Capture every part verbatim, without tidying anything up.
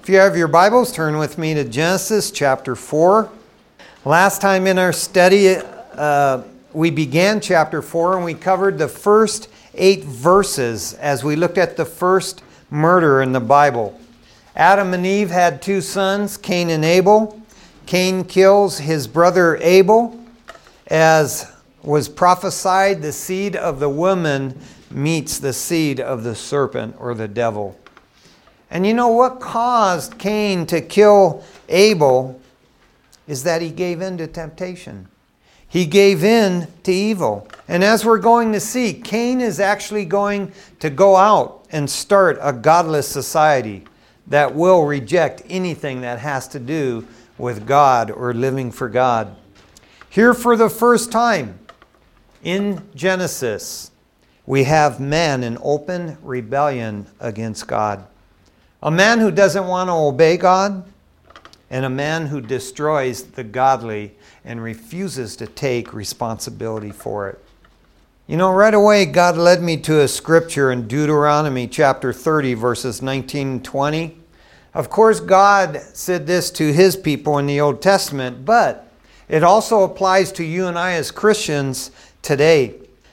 If you have your Bibles, turn with me to Genesis chapter four. Last time in our study, uh, we began chapter four and we covered the first eight verses as we looked at the first murder in the Bible. Adam and Eve had two sons, Cain and Abel. Cain kills his brother Abel. As was prophesied, the seed of the woman meets the seed of the serpent or the devil. And you know what caused Cain to kill Abel is that he gave in to temptation. He gave in to evil. And as we're going to see, Cain is actually going to go out and start a godless society that will reject anything that has to do with God or living for God. Here for the first time in Genesis, we have man in open rebellion against God. A man who doesn't want to obey God, and a man who destroys the godly and refuses to take responsibility for it. You know, right away, God led me to a scripture in Deuteronomy chapter thirty, verses nineteen and twenty. Of course, God said this to His people in the Old Testament, but it also applies to you and I as Christians today.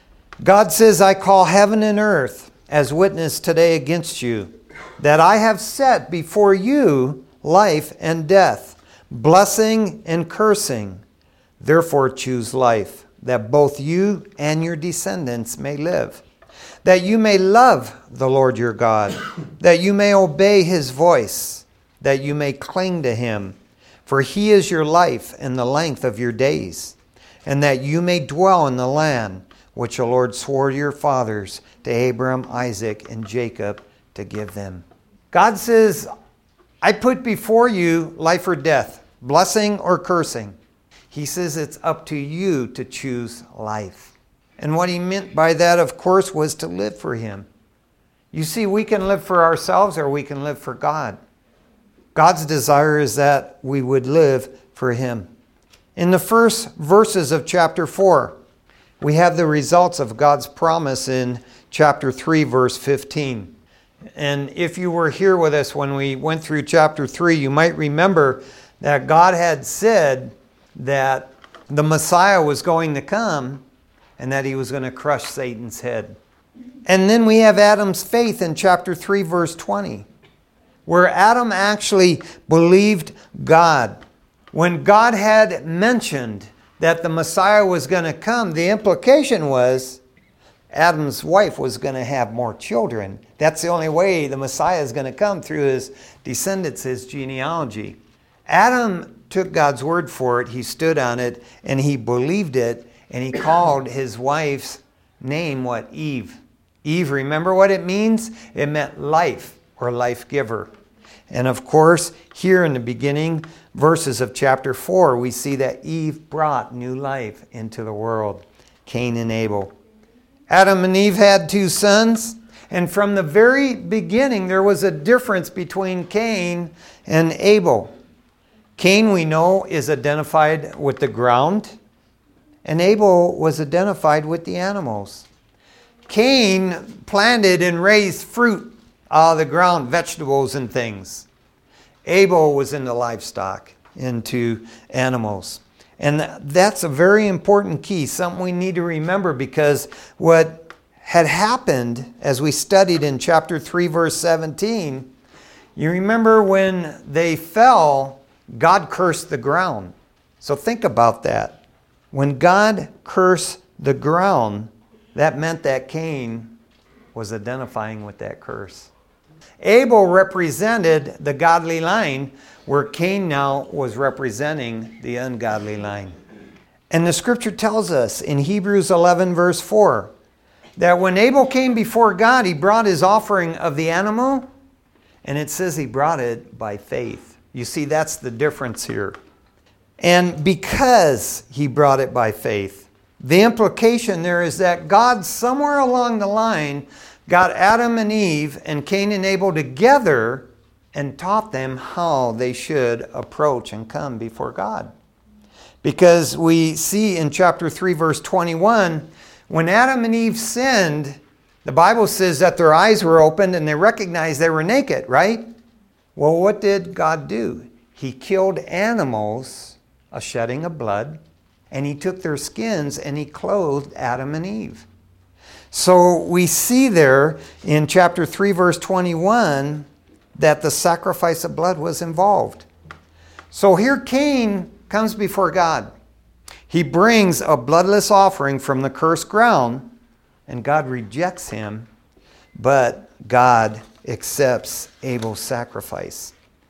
God says, I call heaven and earth as witness today against you, that I have set before you life and death, blessing and cursing. Therefore choose life, that both you and your descendants may live, that you may love the Lord your God, that you may obey His voice, that you may cling to Him, for He is your life and the length of your days, and that you may dwell in the land which the Lord swore to your fathers, to Abraham, Isaac, and Jacob, to give them. God says, I put before you life or death, blessing or cursing. He says it's up to you to choose life. And what He meant by that, of course, was to live for Him. You see, we can live for ourselves or we can live for God. God's desire is that we would live for Him. In the first verses of chapter four, we have the results of God's promise in chapter three, verse fifteen. And if you were here with us when we went through chapter three, you might remember that God had said that the Messiah was going to come and that He was going to crush Satan's head. And then we have Adam's faith in chapter three, verse twenty, where Adam actually believed God. When God had mentioned that the Messiah was going to come, the implication was Adam's wife was going to have more children. That's the only way the Messiah is going to come, through his descendants, his genealogy. Adam took God's word for it. He stood on it and he believed it, and he called his wife's name what? Eve. Eve, remember what it means? It meant life or life giver. And of course, here in the beginning verses of chapter four, we see that Eve brought new life into the world, Cain and Abel. Adam and Eve had two sons, and from the very beginning there was a difference between Cain and Abel. Cain, we know, is identified with the ground, and Abel was identified with the animals. Cain planted and raised fruit out of the ground, vegetables and things. Abel was into livestock, into animals. And that's a very important key, something we need to remember, because what had happened as we studied in chapter three, verse seventeen, you remember when they fell, God cursed the ground. So think about that. When God cursed the ground, that meant that Cain was identifying with that curse. Abel represented the godly line, where Cain now was representing the ungodly line. And the scripture tells us in Hebrews eleven, verse four, that when Abel came before God, he brought his offering of the animal, and it says he brought it by faith. You see, that's the difference here. And because he brought it by faith, the implication there is that God, somewhere along the line, got Adam and Eve and Cain and Abel together and taught them how they should approach and come before God. Because we see in chapter three, verse twenty-one, when Adam and Eve sinned, the Bible says that their eyes were opened and they recognized they were naked, right? Well, what did God do? He killed animals, a shedding of blood, and he took their skins and he clothed Adam and Eve. So we see there in chapter three, verse twenty-one, that the sacrifice of blood was involved. So here Cain comes before God. He brings a bloodless offering from the cursed ground, and God rejects him, but God accepts Abel's sacrifice.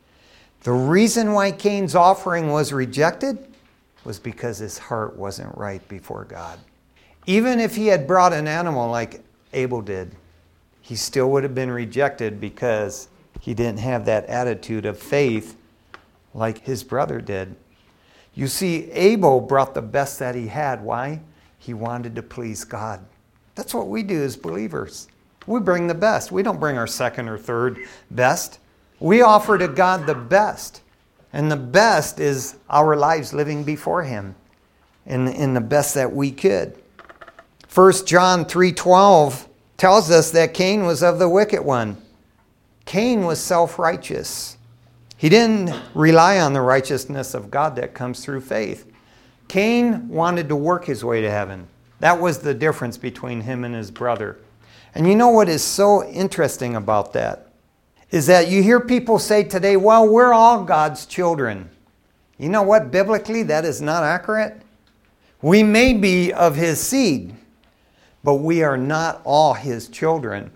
The reason why Cain's offering was rejected was because his heart wasn't right before God. Even if he had brought an animal like Abel did, he still would have been rejected because he didn't have that attitude of faith like his brother did. You see, Abel brought the best that he had. Why? He wanted to please God. That's what we do as believers. We bring the best. We don't bring our second or third best. We offer to God the best. And the best is our lives living before him in, in the best that we could. First John three twelve tells us that Cain was of the wicked one. Cain was self-righteous. He didn't rely on the righteousness of God that comes through faith. Cain wanted to work his way to heaven. That was the difference between him and his brother. And you know what is so interesting about that? Is that you hear people say today, well, we're all God's children. You know what? Biblically, that is not accurate. We may be of his seed, but we are not all his children.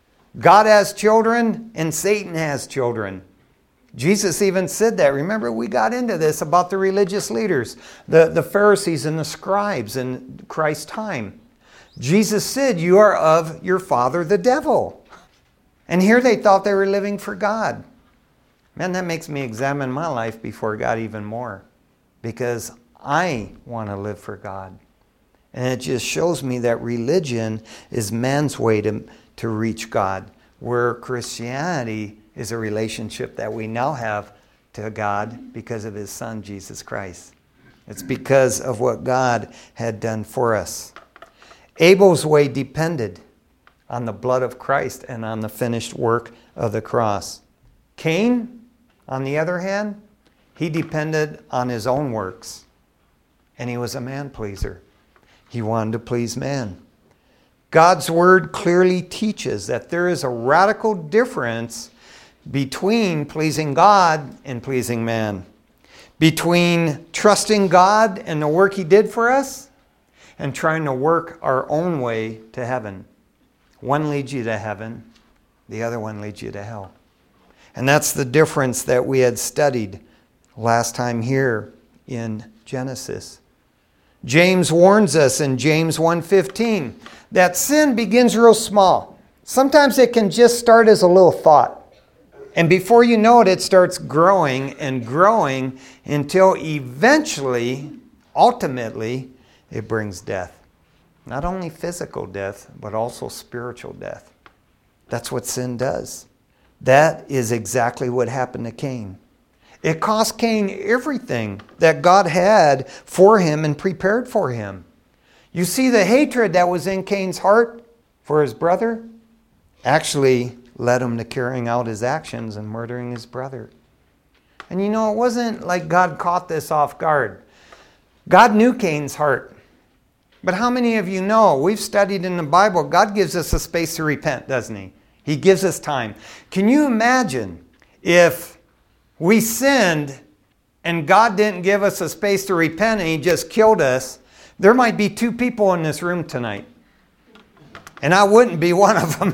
God has children and Satan has children. Jesus even said that. Remember, we got into this about the religious leaders, the, the Pharisees and the scribes in Christ's time. Jesus said, you are of your father, the devil. And here they thought they were living for God. Man, that makes me examine my life before God even more, because I want to live for God. And it just shows me that religion is man's way to, to reach God, where Christianity is a relationship that we now have to God because of his Son, Jesus Christ. It's because of what God had done for us. Abel's way depended on the blood of Christ and on the finished work of the cross. Cain, on the other hand, he depended on his own works. And he was a man-pleaser. He wanted to please man. God's word clearly teaches that there is a radical difference between pleasing God and pleasing man. Between trusting God and the work he did for us and trying to work our own way to heaven. One leads you to heaven, the other one leads you to hell. And that's the difference that we had studied last time here in Genesis. James warns us in James one fifteen that sin begins real small. Sometimes it can just start as a little thought. And before you know it, it starts growing and growing until eventually, ultimately, it brings death. Not only physical death, but also spiritual death. That's what sin does. That is exactly what happened to Cain. It cost Cain everything that God had for him and prepared for him. You see, the hatred that was in Cain's heart for his brother actually led him to carrying out his actions and murdering his brother. And you know, it wasn't like God caught this off guard. God knew Cain's heart. But how many of you know, we've studied in the Bible, God gives us a space to repent, doesn't he? He gives us time. Can you imagine if we sinned and God didn't give us a space to repent and he just killed us? There might be two people in this room tonight. And I wouldn't be one of them.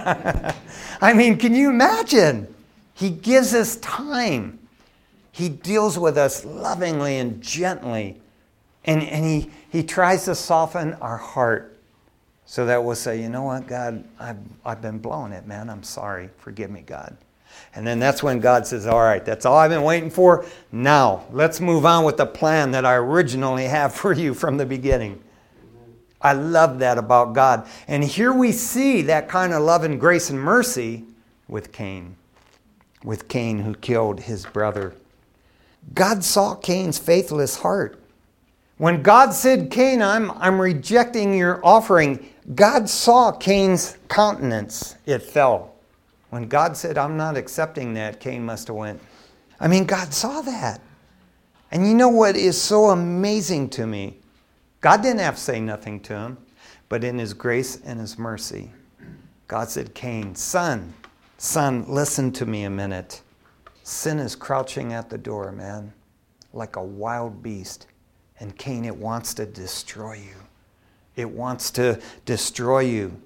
I mean, can you imagine? He gives us time. He deals with us lovingly and gently. And, and he, he tries to soften our heart so that we'll say, you know what, God, I've, I've been blowing it, man. I'm sorry. Forgive me, God. And then that's when God says, all right, that's all I've been waiting for. Now, let's move on with the plan that I originally have for you from the beginning. I love that about God. And here we see that kind of love and grace and mercy with Cain. With Cain who killed his brother. God saw Cain's faithless heart. When God said, Cain, I'm, I'm rejecting your offering, God saw Cain's countenance. It fell When God said, I'm not accepting that, Cain must have went. I mean, God saw that. And you know what is so amazing to me? God didn't have to say nothing to him, but in his grace and his mercy, God said, Cain, son, son, listen to me a minute. Sin is crouching at the door, man, like a wild beast. And Cain, it wants to destroy you. It wants to destroy you.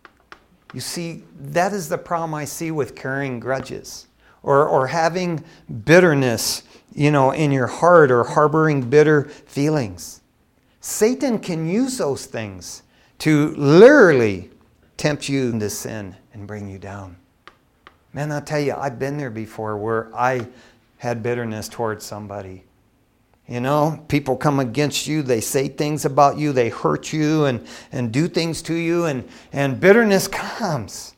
You see, that is the problem I see with carrying grudges or, or having bitterness, you know, in your heart or harboring bitter feelings. Satan can use those things to literally tempt you into sin and bring you down. Man, I'll tell you, I've been there before where I had bitterness towards somebody. You know, people come against you, they say things about you, they hurt you and, and do things to you, and, and bitterness comes.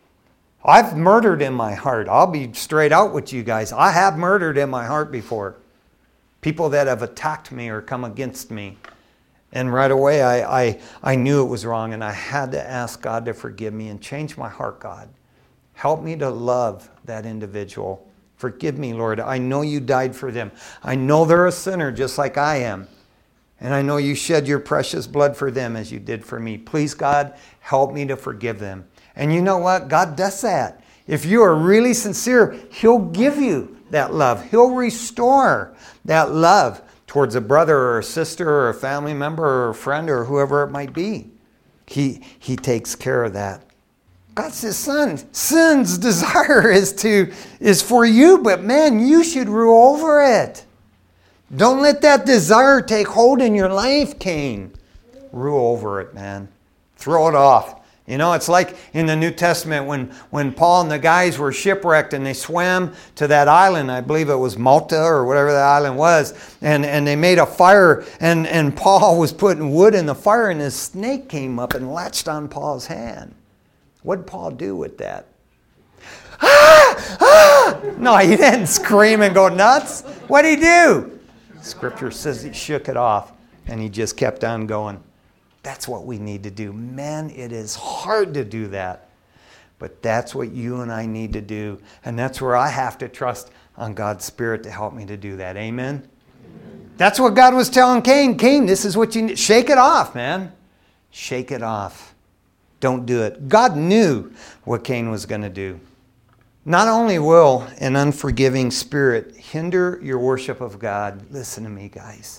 I've murdered in my heart. I'll be straight out with you guys. I have murdered in my heart before. People that have attacked me or come against me. And right away I, I, I knew it was wrong, and I had to ask God to forgive me and change my heart, God. Help me to love that individual. Forgive me, Lord. I know you died for them. I know they're a sinner just like I am. And I know you shed your precious blood for them as you did for me. Please, God, help me to forgive them. And you know what? God does that. If you are really sincere, He'll give you that love. He'll restore that love towards a brother or a sister or a family member or a friend or whoever it might be. He, he takes care of that. God says, son, sin's desire is to is for you, but man, you should rule over it. Don't let that desire take hold in your life, Cain. Rule over it, man. Throw it off. You know, it's like in the New Testament when, when Paul and the guys were shipwrecked and they swam to that island. I believe it was Malta or whatever the island was. And, and they made a fire, and, and Paul was putting wood in the fire, and this snake came up and latched on Paul's hand. What did Paul do with that? Ah! Ah! No, he didn't scream and go nuts. What did he do? Scripture says he shook it off and he just kept on going. That's what we need to do. Man, it is hard to do that. But that's what you and I need to do. And that's where I have to trust on God's Spirit to help me to do that. Amen? Amen. That's what God was telling Cain. Cain, this is what you need. Shake it off, man. Shake it off. Don't do it. God knew what Cain was going to do. Not only will an unforgiving spirit hinder your worship of God, listen to me, guys.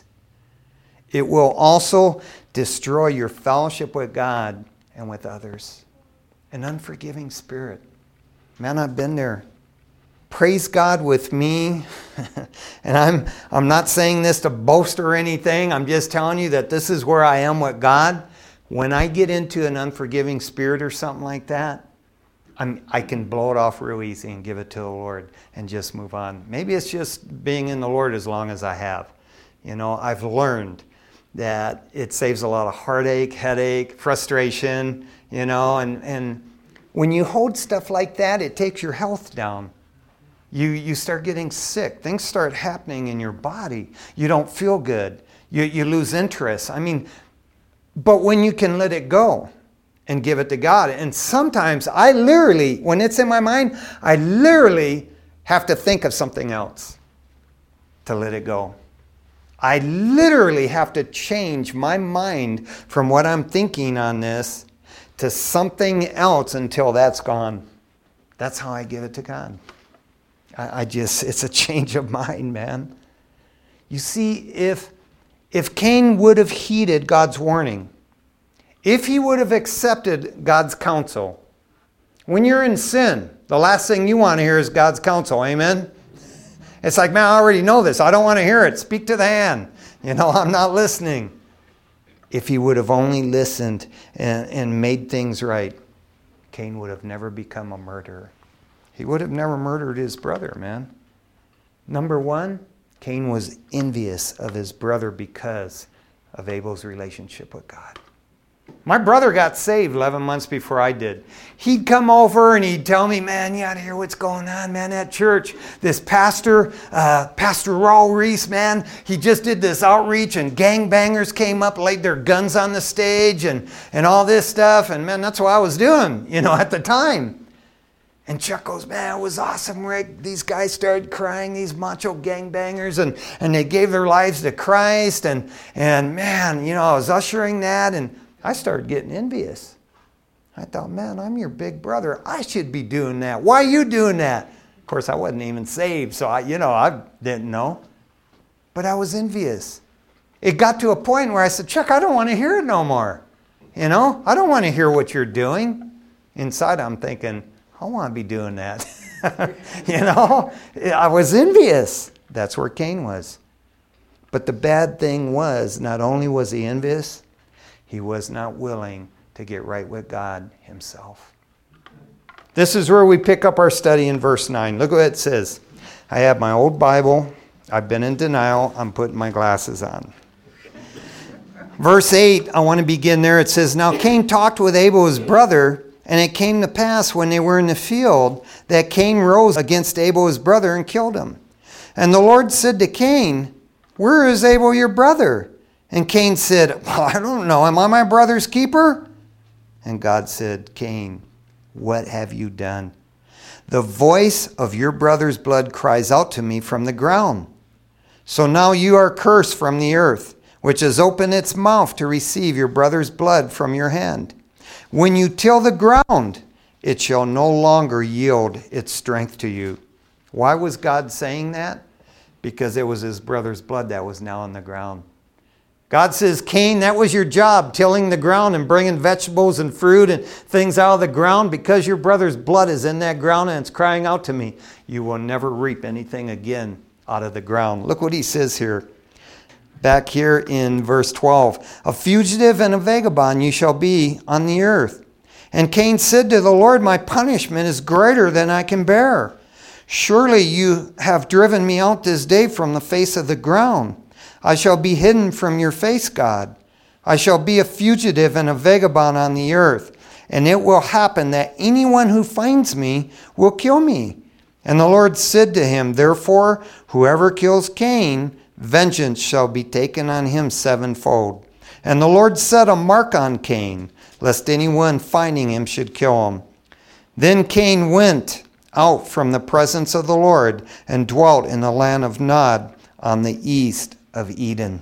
It will also destroy your fellowship with God and with others. An unforgiving spirit. Man, I've been there. Praise God with me. And I'm, I'm not saying this to boast or anything. I'm just telling you that this is where I am with God. When I get into an unforgiving spirit or something like that, I'm, I can blow it off real easy and give it to the Lord and just move on. Maybe it's just being in the Lord as long as I have. You know, I've learned that it saves a lot of heartache, headache, frustration, you know, and, and when you hold stuff like that, it takes your health down. You, you start getting sick. Things start happening in your body. You don't feel good. You, you lose interest. I mean, but when you can let it go and give it to God. And sometimes I literally, when it's in my mind, I literally have to think of something else to let it go. I literally have to change my mind from what I'm thinking on this to something else until that's gone. That's how I give it to God. I, I just, it's a change of mind, man. You see, if If Cain would have heeded God's warning, if he would have accepted God's counsel, when you're in sin, the last thing you want to hear is God's counsel. Amen? It's like, man, I already know this. I don't want to hear it. Speak to the hand. You know, I'm not listening. If he would have only listened and, and made things right, Cain would have never become a murderer. He would have never murdered his brother, man. Number one, Cain was envious of his brother because of Abel's relationship with God. My brother got saved eleven months before I did. He'd come over and he'd tell me, man, you ought to hear what's going on, man, at church. This pastor, uh, Pastor Raul Reese, man, he just did this outreach and gangbangers came up, laid their guns on the stage and, and all this stuff. And man, that's what I was doing, you know, at the time. And Chuck goes, man, it was awesome, Rick. These guys started crying, these macho gangbangers, and, and they gave their lives to Christ. And, and man, you know, I was ushering that, and I started getting envious. I thought, man, I'm your big brother. I should be doing that. Why are you doing that? Of course, I wasn't even saved, so I, you know, I didn't know. But I was envious. It got to a point where I said, Chuck, I don't want to hear it no more. You know, I don't want to hear what you're doing. Inside, I'm thinking, I want to be doing that. You know, I was envious. That's where Cain was. But the bad thing was, not only was he envious, he was not willing to get right with God himself. This is where we pick up our study in verse nine. Look what it says. I have my old Bible. I've been in denial. I'm putting my glasses on. Verse eight, I want to begin there. It says, Now Cain talked with Abel his brother, and it came to pass when they were in the field that Cain rose against Abel his brother and killed him. And the Lord said to Cain, Where is Abel your brother? And Cain said, well, I don't know. Am I my brother's keeper? And God said, Cain, what have you done? The voice of your brother's blood cries out to me from the ground. So now you are cursed from the earth, which has opened its mouth to receive your brother's blood from your hand. When you till the ground, it shall no longer yield its strength to you. Why was God saying that? Because it was his brother's blood that was now on the ground. God says, Cain, that was your job, tilling the ground and bringing vegetables and fruit and things out of the ground. Because your brother's blood is in that ground and it's crying out to me, you will never reap anything again out of the ground. Look what he says here. Back here in verse twelve. A fugitive and a vagabond you shall be on the earth. And Cain said to the Lord, my punishment is greater than I can bear. Surely you have driven me out this day from the face of the ground. I shall be hidden from your face, God. I shall be a fugitive and a vagabond on the earth. And it will happen that anyone who finds me will kill me. And the Lord said to him, Therefore, whoever kills Cain, vengeance shall be taken on him sevenfold. And the Lord set a mark on Cain, lest anyone finding him should kill him. Then Cain went out from the presence of the Lord and dwelt in the land of Nod on the east of Eden.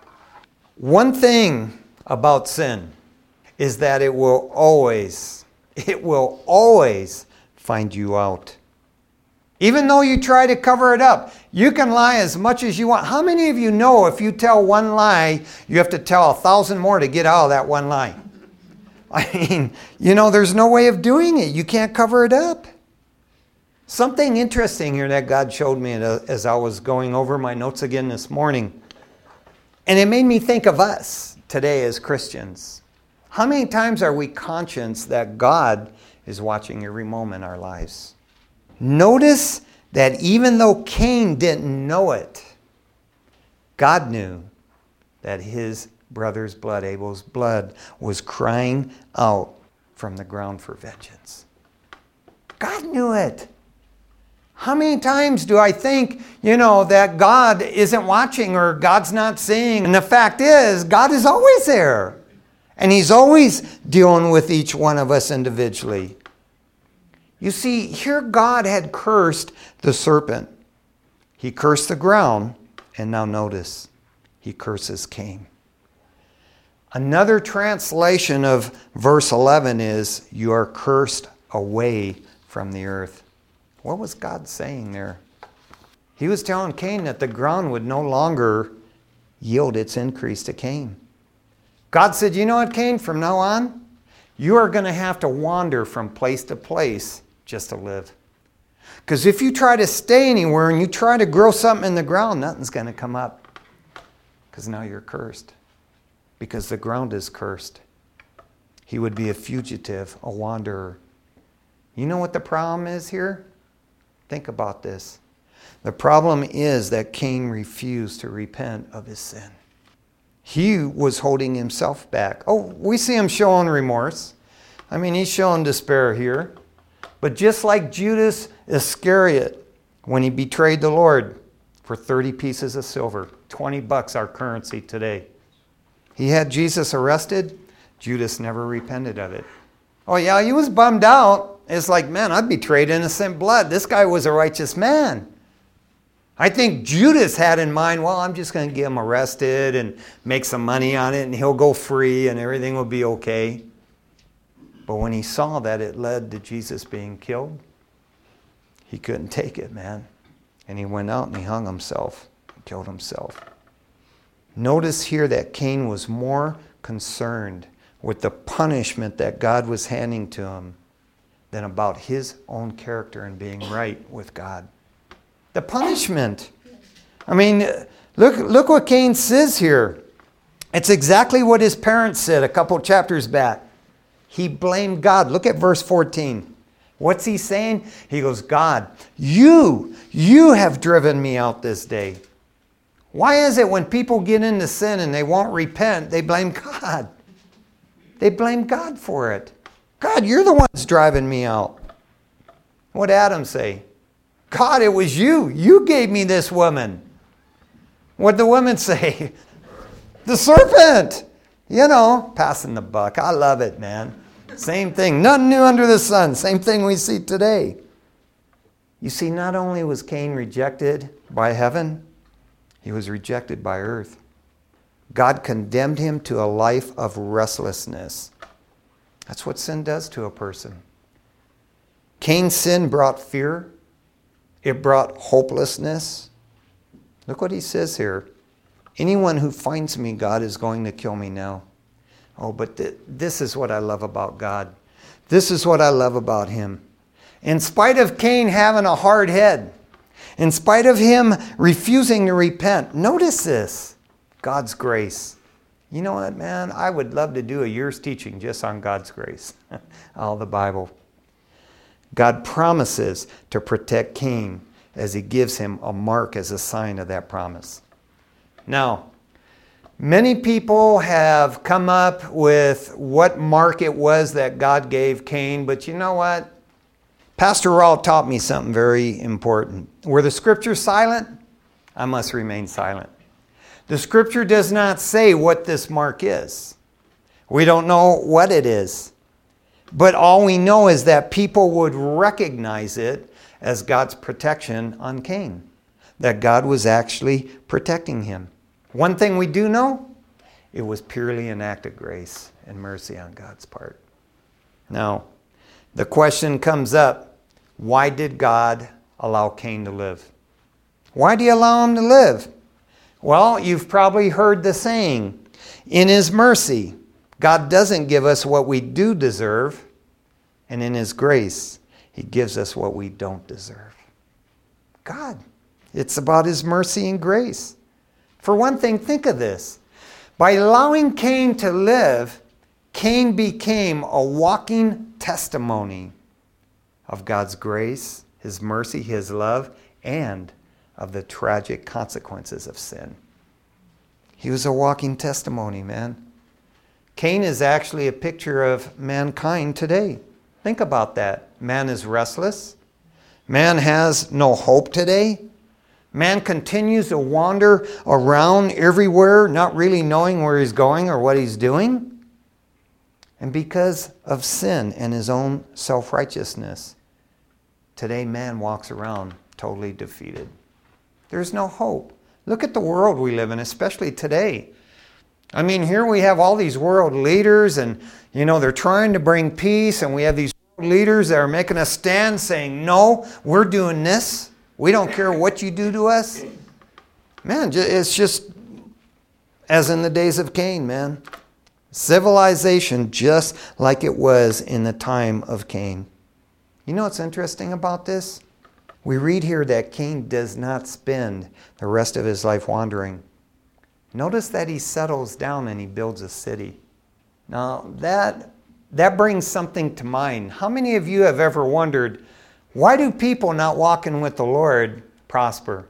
One thing about sin is that it will always, it will always find you out. Even though you try to cover it up, you can lie as much as you want. How many of you know if you tell one lie, you have to tell a thousand more to get out of that one lie? I mean, you know, there's no way of doing it. You can't cover it up. Something interesting here that God showed me as I was going over my notes again this morning. And it made me think of us today as Christians. How many times are we conscious that God is watching every moment in our lives? Notice that even though Cain didn't know it, God knew that his brother's blood, Abel's blood, was crying out from the ground for vengeance. God knew it. How many times do I think, you know, that God isn't watching or God's not seeing? And the fact is, God is always there. And he's always dealing with each one of us individually. You see, here God had cursed the serpent. He cursed the ground. And now notice, he curses Cain. Another translation of verse eleven is, you are cursed away from the earth. What was God saying there? He was telling Cain that the ground would no longer yield its increase to Cain. God said, you know what, Cain, from now on, you are going to have to wander from place to place just to live. Because if you try to stay anywhere and you try to grow something in the ground, nothing's going to come up. Because now you're cursed. Because the ground is cursed. He would be a fugitive, a wanderer. You know what the problem is here? Think about this. The problem is that Cain refused to repent of his sin. He was holding himself back. Oh, we see him showing remorse. I mean, he's showing despair here. But just like Judas Iscariot, when he betrayed the Lord for thirty pieces of silver, twenty bucks our currency today. He had Jesus arrested. Judas never repented of it. Oh yeah, he was bummed out. It's like, man, I betrayed innocent blood. This guy was a righteous man. I think Judas had in mind, well, I'm just going to get him arrested and make some money on it and he'll go free and everything will be okay. But when he saw that it led to Jesus being killed, he couldn't take it, man. And he went out and he hung himself, killed himself. Notice here that Cain was more concerned with the punishment that God was handing to him than about his own character and being right with God. The punishment. I mean, look, look what Cain says here. It's exactly what his parents said a couple chapters back. He blamed God. Look at verse fourteen. What's he saying? He goes, God, you, you have driven me out this day. Why is it when people get into sin and they won't repent, they blame God? They blame God for it. God, you're the one that's driving me out. What did Adam say? God, it was you. You gave me this woman. What did the woman say? The serpent. You know, passing the buck. I love it, man. Same thing. Nothing new under the sun. Same thing we see today. You see, not only was Cain rejected by heaven, he was rejected by earth. God condemned him to a life of restlessness. That's what sin does to a person. Cain's sin brought fear. It brought hopelessness. Look what he says here. Anyone who finds me, God, is going to kill me now. Oh, but th- this is what I love about God. This is what I love about him. In spite of Cain having a hard head, in spite of him refusing to repent, notice this, God's grace. You know what, man? I would love to do a year's teaching just on God's grace. All the Bible. God promises to protect Cain as he gives him a mark as a sign of that promise. Now, many people have come up with what mark it was that God gave Cain, but you know what? Pastor Rawl taught me something very important. Were the scriptures silent? I must remain silent. The scripture does not say what this mark is. We don't know what it is. But all we know is that people would recognize it as God's protection on Cain. That God was actually protecting him. One thing we do know, it was purely an act of grace and mercy on God's part. Now, the question comes up, why did God allow Cain to live? Why did he allow him to live? Well, you've probably heard the saying, in his mercy, God doesn't give us what we do deserve, and in his grace, he gives us what we don't deserve. God, it's about his mercy and grace. For one thing, think of this. By allowing Cain to live, Cain became a walking testimony of God's grace, his mercy, his love, and of the tragic consequences of sin. He was a walking testimony, man. Cain is actually a picture of mankind today. Think about that. Man is restless. Man has no hope today. Man continues to wander around everywhere, not really knowing where he's going or what he's doing. And because of sin and his own self-righteousness, today man walks around totally defeated. There's no hope. Look at the world we live in, especially today. I mean, here we have all these world leaders and, you know, they're trying to bring peace, and we have these world leaders that are making a stand saying, no, we're doing this. We don't care what you do to us. Man, it's just as in the days of Cain, man. Civilization just like it was in the time of Cain. You know what's interesting about this? We read here that Cain does not spend the rest of his life wandering. Notice that he settles down and he builds a city. Now, that, that brings something to mind. How many of you have ever wondered, why do people not walking with the Lord prosper?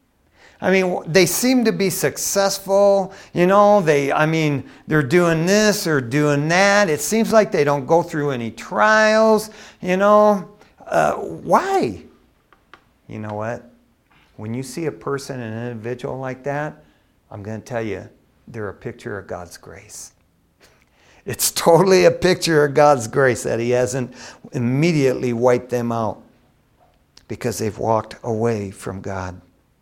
I mean, they seem to be successful. You know, they, I mean, they're doing this or doing that. It seems like they don't go through any trials. You know, uh, why? You know what? When you see a person, an individual like that, I'm going to tell you, they're a picture of God's grace. It's totally a picture of God's grace that he hasn't immediately wiped them out because they've walked away from God.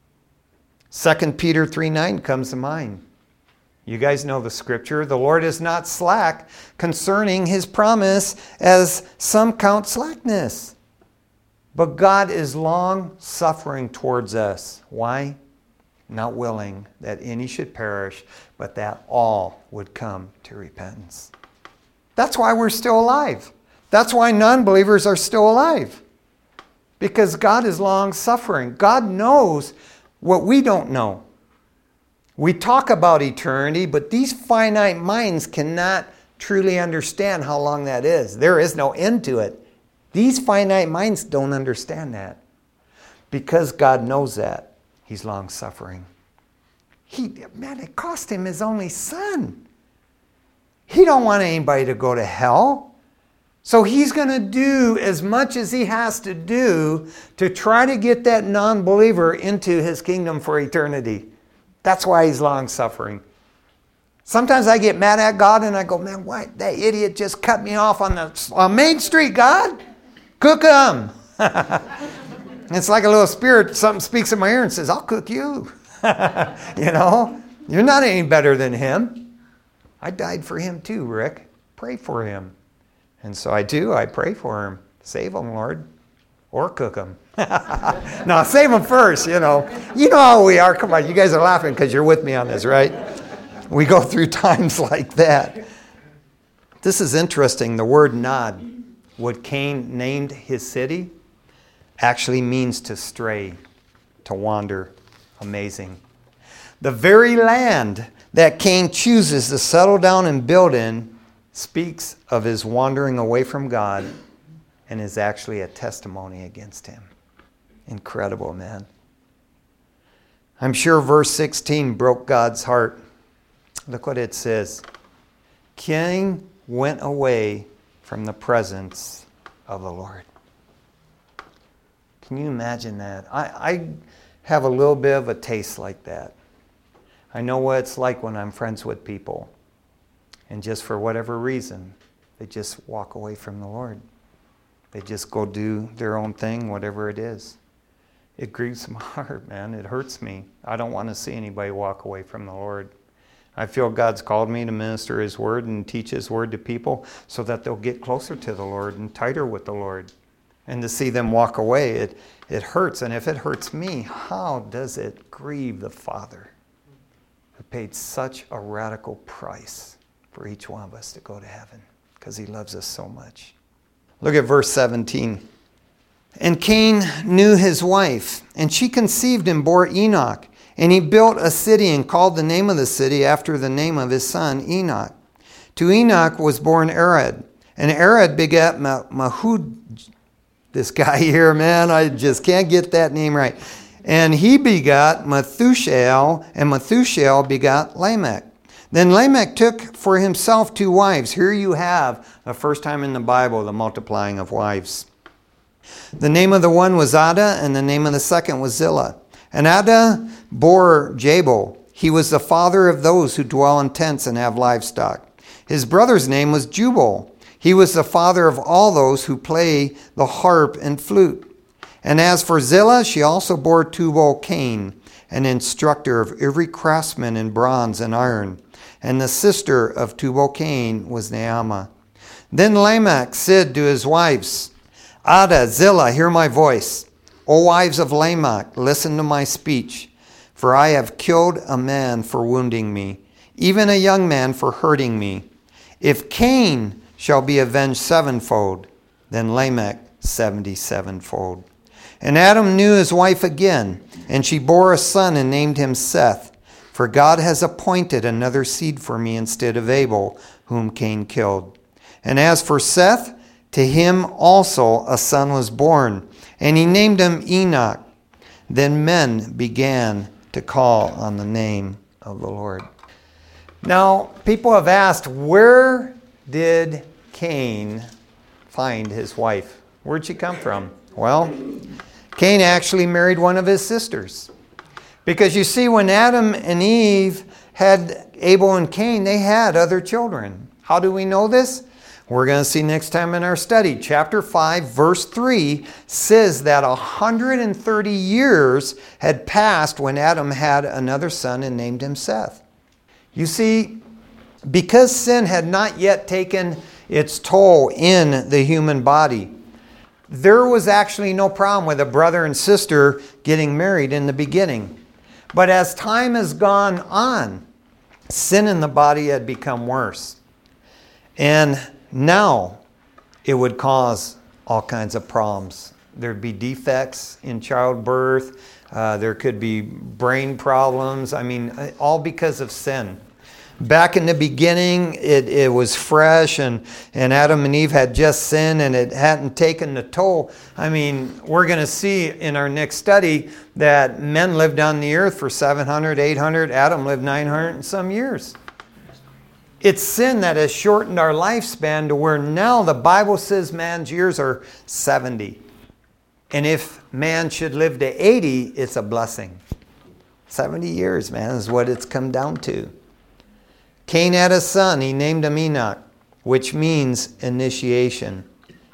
Second Peter three nine comes to mind. You guys know the scripture. The Lord is not slack concerning his promise, as some count slackness. But God is long suffering towards us. Why? Not willing that any should perish, but that all would come to repentance. That's why we're still alive. That's why non-believers are still alive. Because God is long suffering. God knows what we don't know. We talk about eternity, but these finite minds cannot truly understand how long that is. There is no end to it. These finite minds don't understand that. Because God knows that, he's long suffering. He, man, it cost him his only son. He don't want anybody to go to hell. So he's going to do as much as he has to do to try to get that non-believer into his kingdom for eternity. That's why he's long suffering. Sometimes I get mad at God and I go, man, why? That idiot just cut me off on the on Main Street, God. Cook him. It's like a little spirit, something speaks in my ear and says, I'll cook you. You know, you're not any better than him. I died for him too, Rick. Pray for him. And so I do. I pray for him. Save him, Lord. Or cook him. No, save him first, you know. You know how we are. Come on, you guys are laughing because you're with me on this, right? We go through times like that. This is interesting. The word Nod, what Cain named his city, actually means to stray, to wander. Amazing. The very land that Cain chooses to settle down and build in speaks of his wandering away from God and is actually a testimony against him. Incredible, man. I'm sure verse sixteen broke God's heart. Look what it says. Cain went away from the presence of the Lord. Can you imagine that? I, I have a little bit of a taste like that. I know what it's like when I'm friends with people. And just for whatever reason, they just walk away from the Lord. They just go do their own thing, whatever it is. It grieves my heart, man. It hurts me. I don't want to see anybody walk away from the Lord. I feel God's called me to minister his word and teach his word to people so that they'll get closer to the Lord and tighter with the Lord. And to see them walk away, it, it hurts. And if it hurts me, how does it grieve the Father who paid such a radical price for each one of us to go to heaven because he loves us so much? Look at verse seventeen. And Cain knew his wife, and she conceived and bore Enoch. And he built a city and called the name of the city after the name of his son Enoch. To Enoch was born Arad, and Arad begat Mahud. This guy here, man, I just can't get that name right. And he begot Methuselah, and Methuselah begot Lamech. Then Lamech took for himself two wives. Here you have, the first time in the Bible, the multiplying of wives. The name of the one was Adah, and the name of the second was Zillah. And Adah bore Jabal. He was the father of those who dwell in tents and have livestock. His brother's name was Jubal. He was the father of all those who play the harp and flute. And as for Zillah, she also bore Tubal-Cain, an instructor of every craftsman in bronze and iron. And the sister of Tubal-Cain was Naamah. Then Lamech said to his wives, Adah, Zillah, hear my voice. O wives of Lamech, listen to my speech. For I have killed a man for wounding me, even a young man for hurting me. If Cain shall be avenged sevenfold, then Lamech seventy-sevenfold. And Adam knew his wife again, and she bore a son and named him Seth. For God has appointed another seed for me instead of Abel, whom Cain killed. And as for Seth, to him also a son was born, and he named him Enoch. Then men began to call on the name of the Lord. Now, people have asked, where did Cain find his wife? Where'd she come from? Well, Cain actually married one of his sisters. Because you see, when Adam and Eve had Abel and Cain, they had other children. How do we know this? We're going to see next time in our study. Chapter five, verse three says that one hundred thirty years had passed when Adam had another son and named him Seth. You see, because sin had not yet taken its toll in the human body, there was actually no problem with a brother and sister getting married in the beginning. But as time has gone on, sin in the body had become worse. And now it would cause all kinds of problems. There'd be defects in childbirth. Uh, there could be brain problems. I mean, all because of sin. Back in the beginning, it, it was fresh, and, and Adam and Eve had just sinned, and it hadn't taken the toll. I mean, we're going to see in our next study that men lived on the earth for seven hundred, eight hundred. Adam lived nine hundred and some years. It's sin that has shortened our lifespan to where now the Bible says man's years are seventy. And if man should live to eighty, it's a blessing. seventy years, man, is what it's come down to. Cain had a son. He named him Enoch, which means initiation.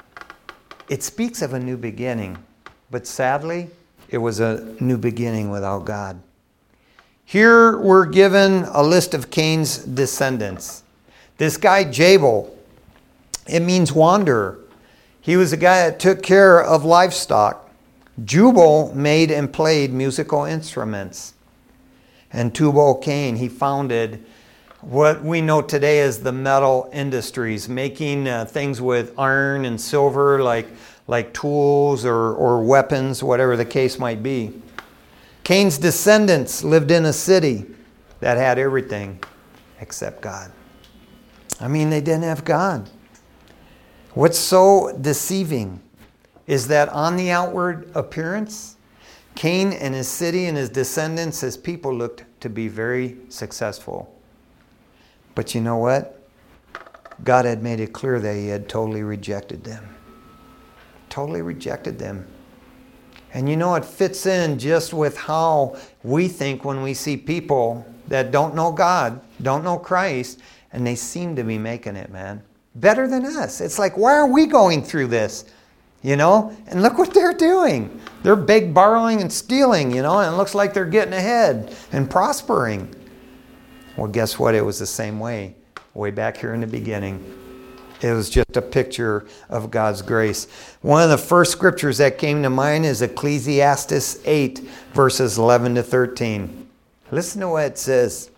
It speaks of a new beginning. But sadly, it was a new beginning without God. Here we're given a list of Cain's descendants. This guy, Jabal, it means wanderer. He was a guy that took care of livestock. Jubal made and played musical instruments. And Tubal-Cain, he founded what we know today as the metal industries, making uh, things with iron and silver, like, like tools or, or weapons, whatever the case might be. Cain's descendants lived in a city that had everything except God. I mean, they didn't have God. What's so deceiving is that on the outward appearance, Cain and his city and his descendants, his people, looked to be very successful. But you know what? God had made it clear that he had totally rejected them. Totally rejected them. And you know, it fits in just with how we think when we see people that don't know God, don't know Christ, and they seem to be making it, man. Better than us. It's like, why are we going through this? You know? And look what they're doing. They're big borrowing and stealing, you know, and it looks like they're getting ahead and prospering. Well, guess what? It was the same way, way back here in the beginning. It was just a picture of God's grace. One of the first scriptures that came to mind is Ecclesiastes eight, verses eleven to thirteen. Listen to what it says.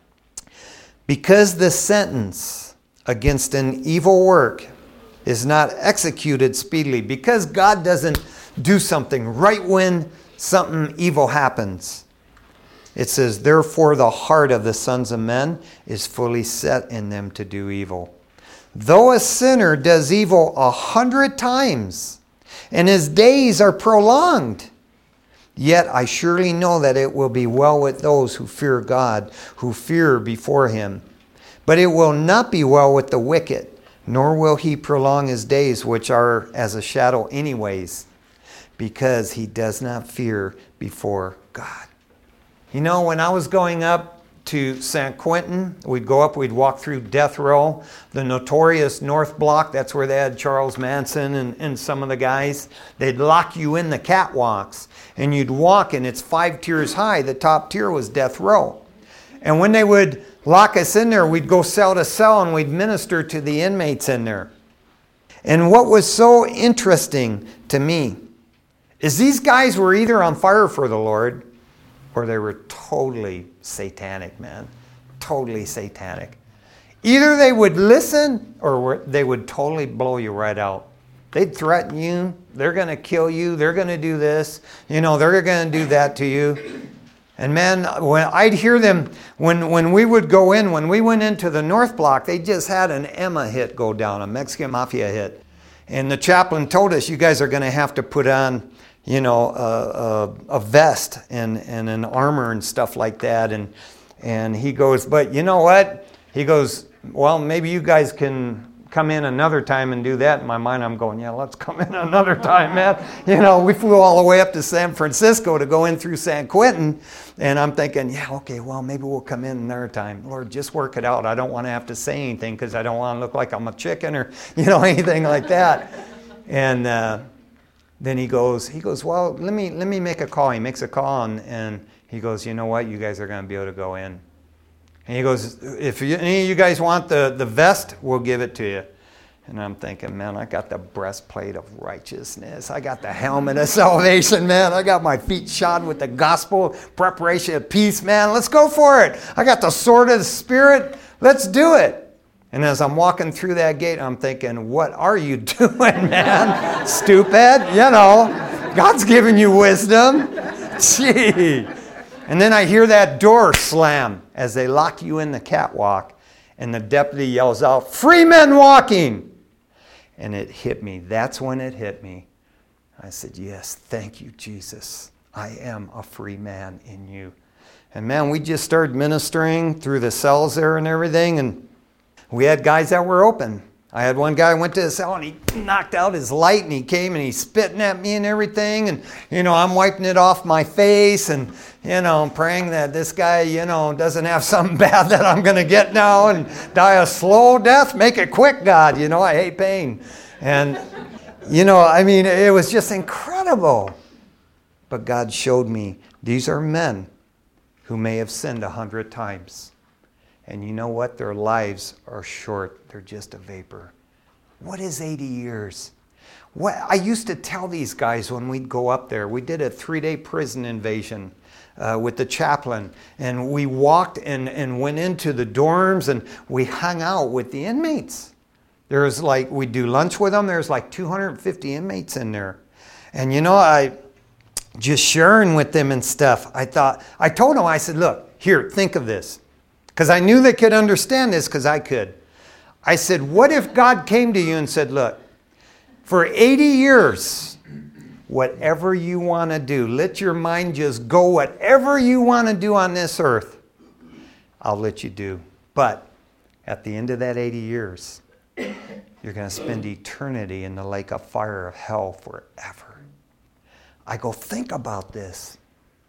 Because the sentence against an evil work is not executed speedily, because God doesn't do something right when something evil happens. It says, therefore the heart of the sons of men is fully set in them to do evil. Though a sinner does evil a hundred times, and his days are prolonged, yet I surely know that it will be well with those who fear God, who fear before him. But it will not be well with the wicked, nor will he prolong his days, which are as a shadow anyways, because he does not fear before God. You know, when I was going up to San Quentin, we'd go up, we'd walk through Death Row, the notorious North Block. That's where they had Charles Manson and, and some of the guys. They'd lock you in the catwalks, and you'd walk, and it's five tiers high. The top tier was Death Row. And when they would lock us in there, we'd go cell to cell, and we'd minister to the inmates in there. And what was so interesting to me is these guys were either on fire for the Lord, or they were totally satanic, man. Totally satanic. Either they would listen, or they would totally blow you right out. They'd threaten you. They're going to kill you. They're going to do this. You know, they're going to do that to you. And man, when I'd hear them, when, when we would go in, when we went into the North Block, they just had an Emma hit go down, a Mexican Mafia hit. And the chaplain told us, you guys are going to have to put on, you know, a, a, a vest and, and an armor and stuff like that. And, and he goes, but you know what? He goes, well, maybe you guys can come in another time and do that. In my mind, I'm going, yeah, let's come in another time, man. You know, we flew all the way up to San Francisco to go in through San Quentin. And I'm thinking, yeah, okay, well, maybe we'll come in another time. Lord, just work it out. I don't want to have to say anything because I don't want to look like I'm a chicken or, you know, anything like that. And uh, then he goes, he goes, well, let me let me make a call. He makes a call and, and he goes, you know what? You guys are going to be able to go in. And he goes, if you, any of you guys want the, the vest, we'll give it to you. And I'm thinking, man, I got the breastplate of righteousness. I got the helmet of salvation, man. I got my feet shod with the gospel, preparation of peace, man. Let's go for it. I got the sword of the Spirit. Let's do it. And as I'm walking through that gate, I'm thinking, what are you doing, man? Stupid. You know, God's giving you wisdom. Gee. And then I hear that door slam as they lock you in the catwalk. And the deputy yells out, free men walking. And it hit me. That's when it hit me. I said, yes, thank you, Jesus. I am a free man in you. And man, we just started ministering through the cells there and everything. And we had guys that were open. I had one guy went to the cell and he knocked out his light and he came and he's spitting at me and everything. And, you know, I'm wiping it off my face and, you know, praying that this guy, you know, doesn't have something bad that I'm going to get now and die a slow death. Make it quick, God. You know, I hate pain. And, you know, I mean, it was just incredible. But God showed me these are men who may have sinned a hundred times. And you know what? Their lives are short. They're just a vapor. What is eighty years? What I used to tell these guys when we'd go up there, we did a three-day prison invasion uh, with the chaplain. And we walked and, and went into the dorms and we hung out with the inmates. There's like, we do lunch with them. There's like two hundred fifty inmates in there. And you know, I just sharing with them and stuff. I thought, I told them, I said, look, here, think of this. Because I knew they could understand this because I could. I said, what if God came to you and said, look, for eighty years, whatever you want to do, let your mind just go whatever you want to do on this earth, I'll let you do. But at the end of that eighty years, you're going to spend eternity in the lake of fire of hell forever. I go, think about this.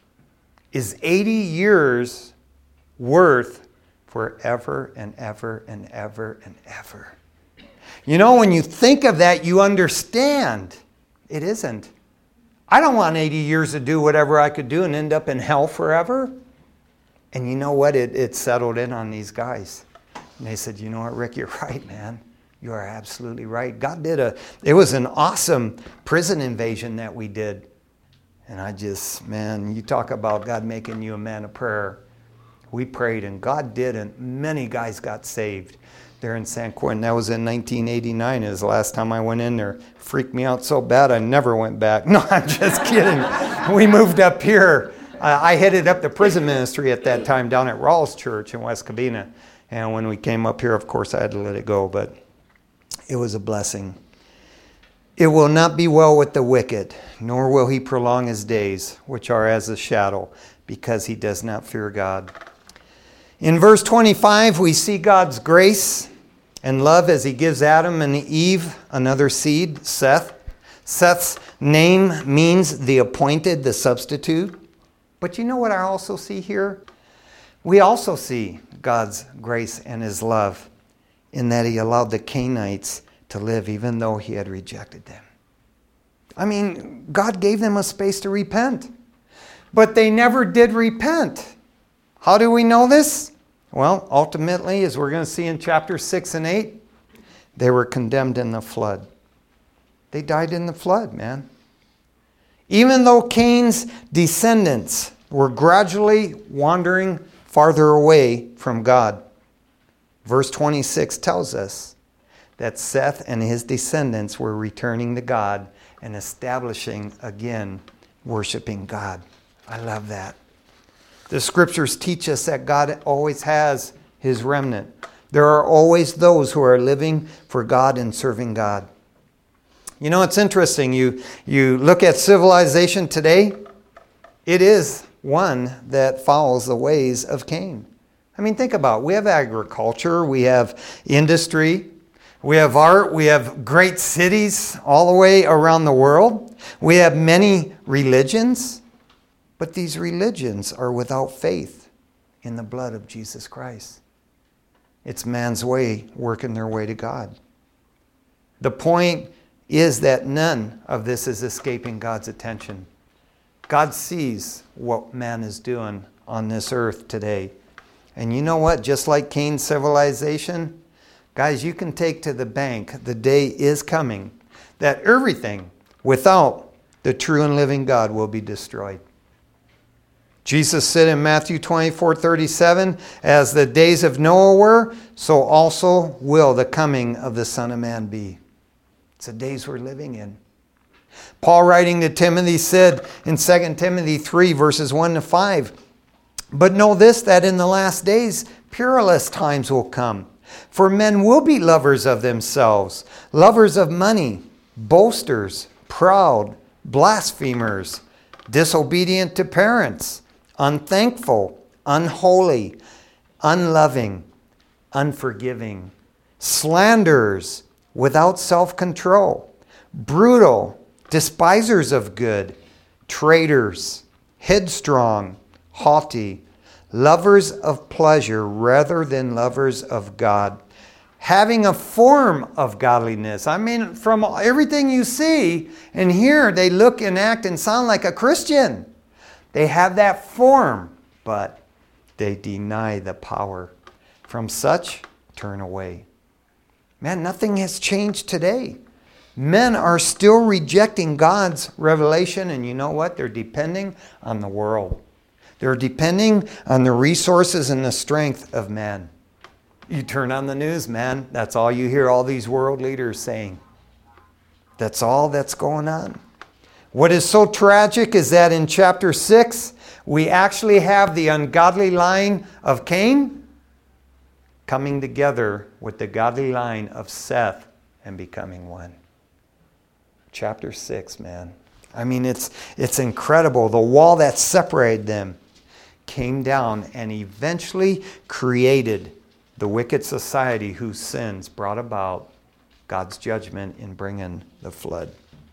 Is eighty years worth forever and ever and ever and ever? You know, when you think of that, you understand. It isn't. I don't want eighty years to do whatever I could do and end up in hell forever. And you know what? It, it settled in on these guys. And they said, you know what, Rick, you're right, man. You are absolutely right. God did a, it was an awesome prison invasion that we did. And I just, man, you talk about God making you a man of prayer. We prayed and God did, and many guys got saved there in San Quentin. That was in nineteen eighty-nine. It was the last time I went in there. Freaked me out so bad I never went back. No, I'm just kidding. We moved up here. Uh, I headed up the prison ministry at that time down at Rawls Church in West Covina. And when we came up here, of course, I had to let it go, but it was a blessing. It will not be well with the wicked, nor will he prolong his days, which are as a shadow, because he does not fear God. In verse twenty-five, we see God's grace and love as he gives Adam and Eve another seed, Seth. Seth's name means the appointed, the substitute. But you know what I also see here? We also see God's grace and his love in that he allowed the Canaanites to live even though he had rejected them. I mean, God gave them a space to repent. But they never did repent. How do we know this? Well, ultimately, as we're going to see in chapter six and eight, they were condemned in the flood. They died in the flood, man. Even though Cain's descendants were gradually wandering farther away from God, verse twenty-six tells us that Seth and his descendants were returning to God and establishing again worshiping God. I love that. The scriptures teach us that God always has his remnant. There are always those who are living for God and serving God. You know, it's interesting. You, you look at civilization today, it is one that follows the ways of Cain. I mean, think about it. We have agriculture, we have industry, We have art. We have great cities all the way around the world. We have many religions. But these religions are without faith in the blood of Jesus Christ. It's man's way working their way to God. The point is that none of this is escaping God's attention. God sees what man is doing on this earth today. And you know what? Just like Cain's civilization, guys, you can take to the bank, the day is coming, that everything without the true and living God will be destroyed. Jesus said in Matthew twenty-four thirty-seven, as the days of Noah were, so also will the coming of the Son of Man be. It's the days we're living in. Paul, writing to Timothy, said in Second Timothy three, verses one to five, but know this, that in the last days perilous times will come. For men will be lovers of themselves, lovers of money, boasters, proud, blasphemers, disobedient to parents, unthankful, unholy, unloving, unforgiving, slanderers, without self-control, brutal, despisers of good, traitors, headstrong, haughty, lovers of pleasure rather than lovers of God, having a form of godliness. I mean, from everything you see and hear, they look and act and sound like a Christian. They have that form, but they deny the power. From such, turn away. Man, nothing has changed today. Men are still rejecting God's revelation, and you know what? They're depending on the world. They're depending on the resources and the strength of man. You turn on the news, man, that's all you hear all these world leaders saying. That's all that's going on. What is so tragic is that in chapter six, we actually have the ungodly line of Cain coming together with the godly line of Seth and becoming one. Chapter six, man. I mean, it's it's incredible. The wall that separated them came down and eventually created the wicked society whose sins brought about God's judgment in bringing the flood.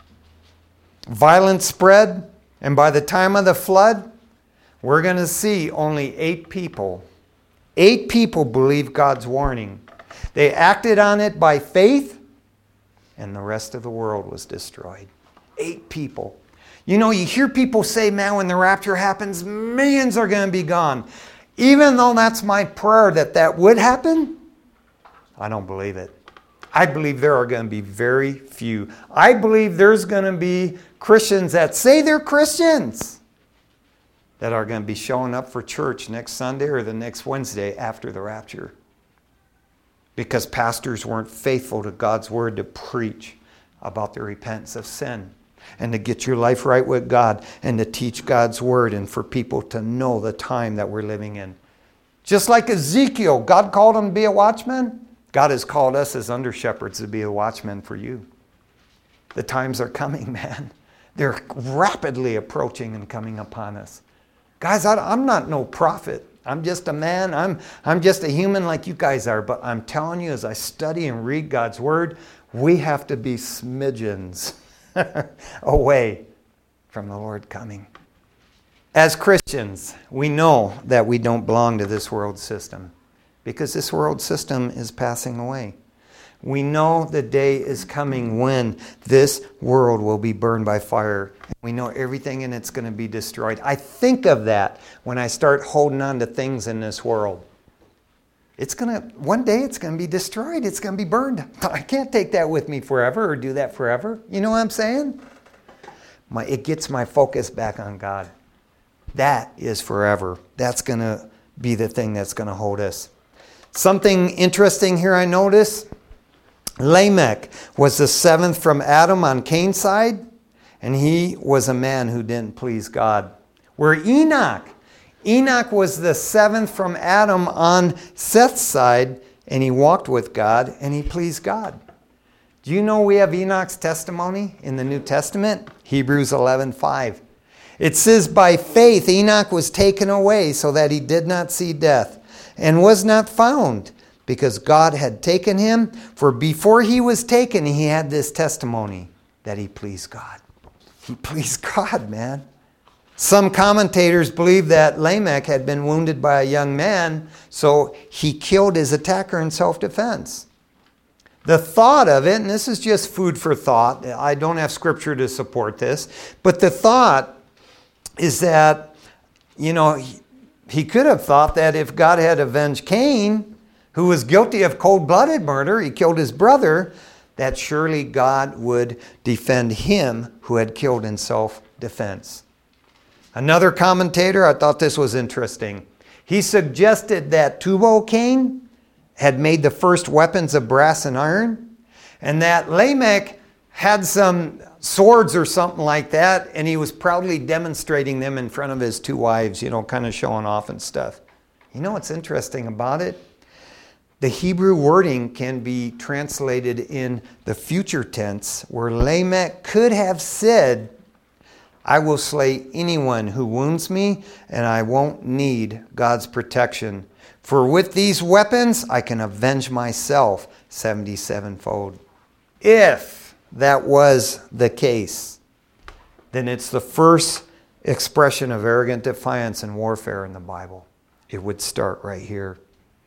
Violence spread, and by the time of the flood, we're going to see only eight people. Eight people believed God's warning. They acted on it by faith, and the rest of the world was destroyed. Eight people. You know, you hear people say, man, when the rapture happens, millions are going to be gone. Even though that's my prayer that that would happen, I don't believe it. I believe there are going to be very few. I believe there's going to be Christians that say they're Christians that are going to be showing up for church next Sunday or the next Wednesday after the rapture. Because pastors weren't faithful to God's word to preach about the repentance of sin and to get your life right with God and to teach God's word and for people to know the time that we're living in. Just like Ezekiel, God called him to be a watchman. God has called us as under shepherds to be a watchman for you. The times are coming, man. They're rapidly approaching and coming upon us. Guys, I, I'm not no prophet. I'm just a man. I'm, I'm just a human like you guys are. But I'm telling you, as I study and read God's word, we have to be smidgens away from the Lord coming. As Christians, we know that we don't belong to this world system because this world system is passing away. We know the day is coming when this world will be burned by fire. We know everything in it's going to be destroyed. I think of that when I start holding on to things in this world. It's going to, one day it's going to be destroyed. It's going to be burned. I can't take that with me forever or do that forever. You know what I'm saying? My, it gets my focus back on God. That is forever. That's going to be the thing that's going to hold us. Something interesting here I notice. Lamech was the seventh from Adam on Cain's side, and he was a man who didn't please God. Where Enoch, Enoch was the seventh from Adam on Seth's side, and he walked with God, and he pleased God. Do you know we have Enoch's testimony in the New Testament? Hebrews eleven five. It says, by faith Enoch was taken away so that he did not see death, and was not found, because God had taken him. For before he was taken, he had this testimony that he pleased God. He pleased God, man. Some commentators believe that Lamech had been wounded by a young man, so he killed his attacker in self-defense. The thought of it, and this is just food for thought, I don't have scripture to support this, but the thought is that, you know, he, he could have thought that if God had avenged Cain, who was guilty of cold-blooded murder, he killed his brother, that surely God would defend him who had killed in self-defense. Another commentator, I thought this was interesting. He suggested that Tubal Cain had made the first weapons of brass and iron, and that Lamech had some swords or something like that, and he was proudly demonstrating them in front of his two wives, you know, kind of showing off and stuff. You know what's interesting about it? The Hebrew wording can be translated in the future tense, where Lamech could have said, I will slay anyone who wounds me, and I won't need God's protection. For with these weapons, I can avenge myself seventy-seven-fold. If that was the case, then it's the first expression of arrogant defiance and warfare in the Bible. It would start right here.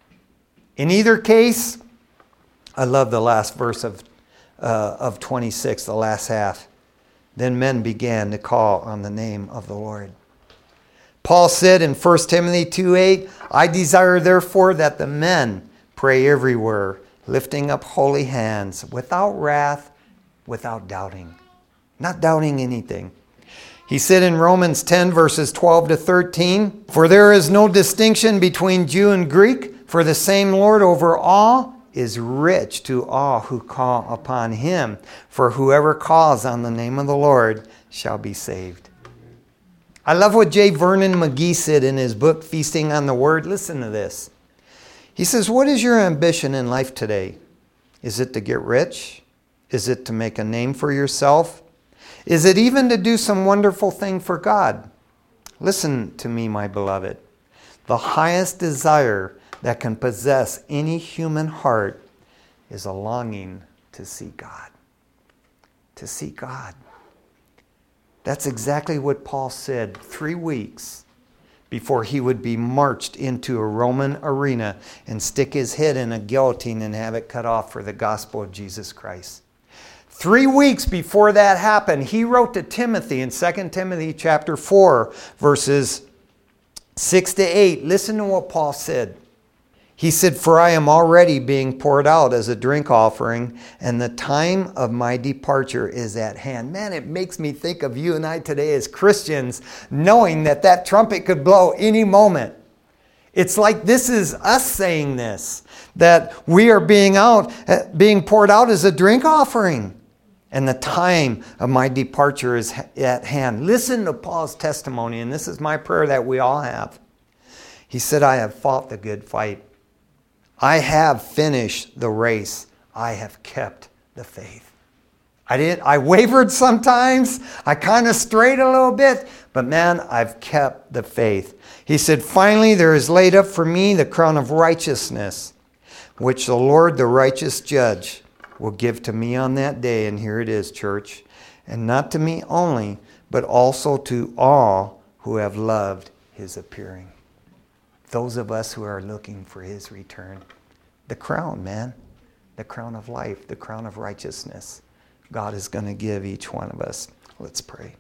In either case, I love the last verse of, uh, of twenty-six, the last half. Then men began to call on the name of the Lord. Paul said in First Timothy two eight, I desire therefore that the men pray everywhere, lifting up holy hands, without wrath, without doubting. Not doubting anything. He said in Romans ten verses twelve to thirteen, for there is no distinction between Jew and Greek, for the same Lord over all is rich to all who call upon him. For whoever calls on the name of the Lord shall be saved. I love what J. Vernon McGee said in his book, Feasting on the Word. Listen to this. He says, what is your ambition in life today? Is it to get rich? Is it to make a name for yourself? Is it even to do some wonderful thing for God? Listen to me, my beloved. The highest desire that can possess any human heart is a longing to see God. To see God. That's exactly what Paul said three weeks before he would be marched into a Roman arena and stick his head in a guillotine and have it cut off for the gospel of Jesus Christ. Three weeks before that happened, he wrote to Timothy in Second Timothy chapter four, verses six to eight. Listen to what Paul said. He said, for I am already being poured out as a drink offering, and the time of my departure is at hand. Man, it makes me think of you and I today as Christians, knowing that that trumpet could blow any moment. It's like this is us saying this, that we are being out, being poured out as a drink offering, and the time of my departure is at hand. Listen to Paul's testimony, and this is my prayer that we all have. He said, I have fought the good fight. I have finished the race. I have kept the faith. I did. I wavered sometimes. I kind of strayed a little bit. But man, I've kept the faith. He said, finally, there is laid up for me the crown of righteousness, which the Lord, the righteous judge, will give to me on that day. And here it is, church. And not to me only, but also to all who have loved his appearing. Those of us who are looking for his return. The crown, man. The crown of life. The crown of righteousness. God is going to give each one of us. Let's pray.